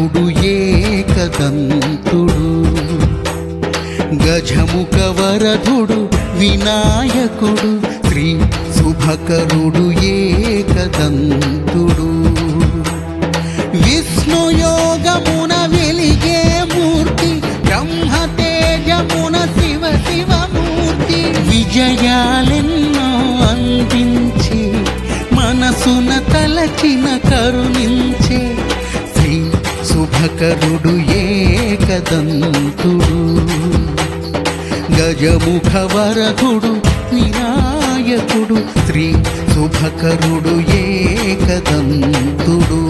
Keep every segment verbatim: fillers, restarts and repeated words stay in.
శుభకరుడు ఏకదంతుడు గజముఖ వరదుడు వినాయకుడు శ్రీ శుభకరుడు ఏకదంతుడు విష్ణు యోగమున వెలిగే మూర్తి బ్రహ్మ తేజమున శివ శివమూర్తి విజయాలెన్నో అందించి మనసున తలచిన కరుణించే శ్రీ శుభకరుడు ఏకదంతుడు గజముఖ వరదుడు వినాయకుడు శ్రీ శుభకరుడు ఏకదంతుడు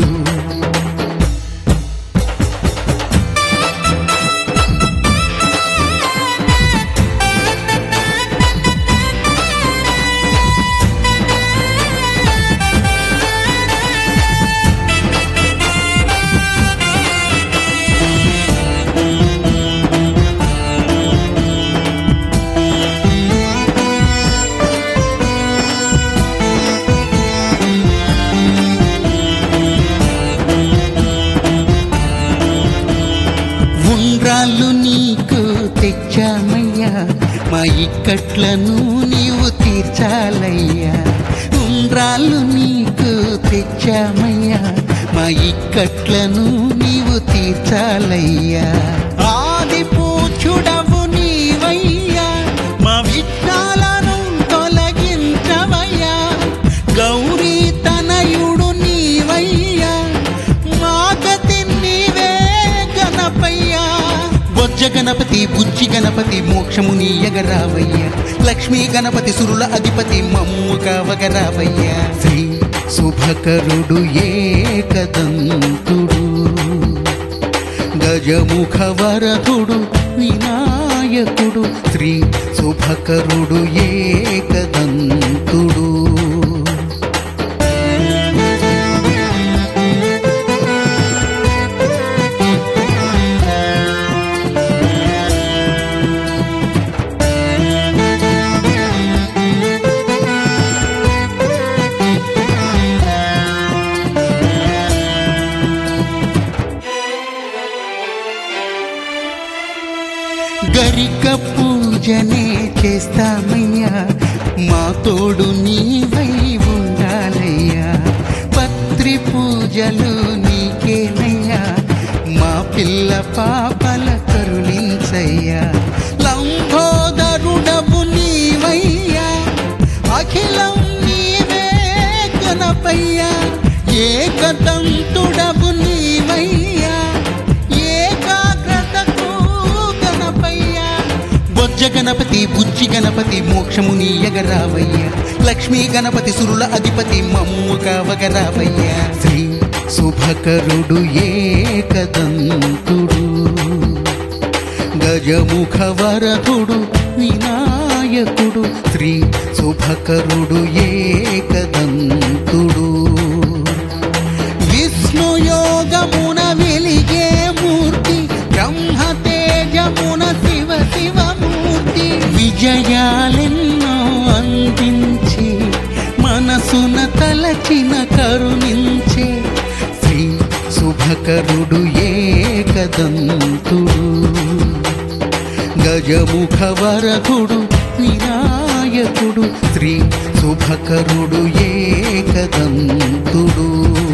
ఉండ్రాళ్ళు నీకు తెచ్చామయ్యా మా ఇక్కట్లను నీవు తీర్చాలయ్యా ఉండ్రాళ్ళు నీకు తెచ్చామయ్యా మా ఇక్కట్లను నీవు తీర్చాలయ్యా ఆది పూజ్యుడవు నీవయ్యా మా విఘ్నాలను తొలగించవయ్యా గౌరీ తనయుడు నీవయ్యా మా గతి నీవే గణపయ్యా బొజ్జ గణపతి బుజ్జి గణపతి మోక్షము నీయగరావయ్యా లక్ష్మీ గణపతి సురుల అధిపతి మమ్ము కావగరావయ్యా శ్రీ శుభకరుడు ఏకదంతుడు గజముఖ వరదుడు వినాయకుడు శ్రీ శుభకరుడు ఏకదంతుడు గరిక పూజనే చేస్తామయ్యా మా తోడు నీవై ఉండాలయ్యా పత్రి పూజలు నీకేనయ్యా మా పిల్ల పాపల కరుణించయ్యా లంబోదరుడవు నీవయ్యా అఖిలం నీవే గణపయ్యా ఏకదంతుడవు నీవయ్యా బొజ్జ గణపతి బుజ్జి గణపతి మోక్షము నీయగరావయ్యా లక్ష్మీ గణపతి సురుల అధిపతి మమ్ము కావగరావయ్యా శ్రీ శుభకరుడు ఏకదంతుడు గజముఖ వరదుడు వినాయకుడు శ్రీ శుభకరుడు ఏకదంతుడు విష్ణు యోగమున వెలిగే మూర్తి బ్రహ్మ తేజమున శివ శివమూర్తి విజయాలెన్నో అందించి మనసున తలచిన కరుణించే శ్రీ శుభకరుడు ఏకదంతుడు గజముఖ వరదుడు వినాయకుడు శ్రీ శుభకరుడు ఏకదంతుడు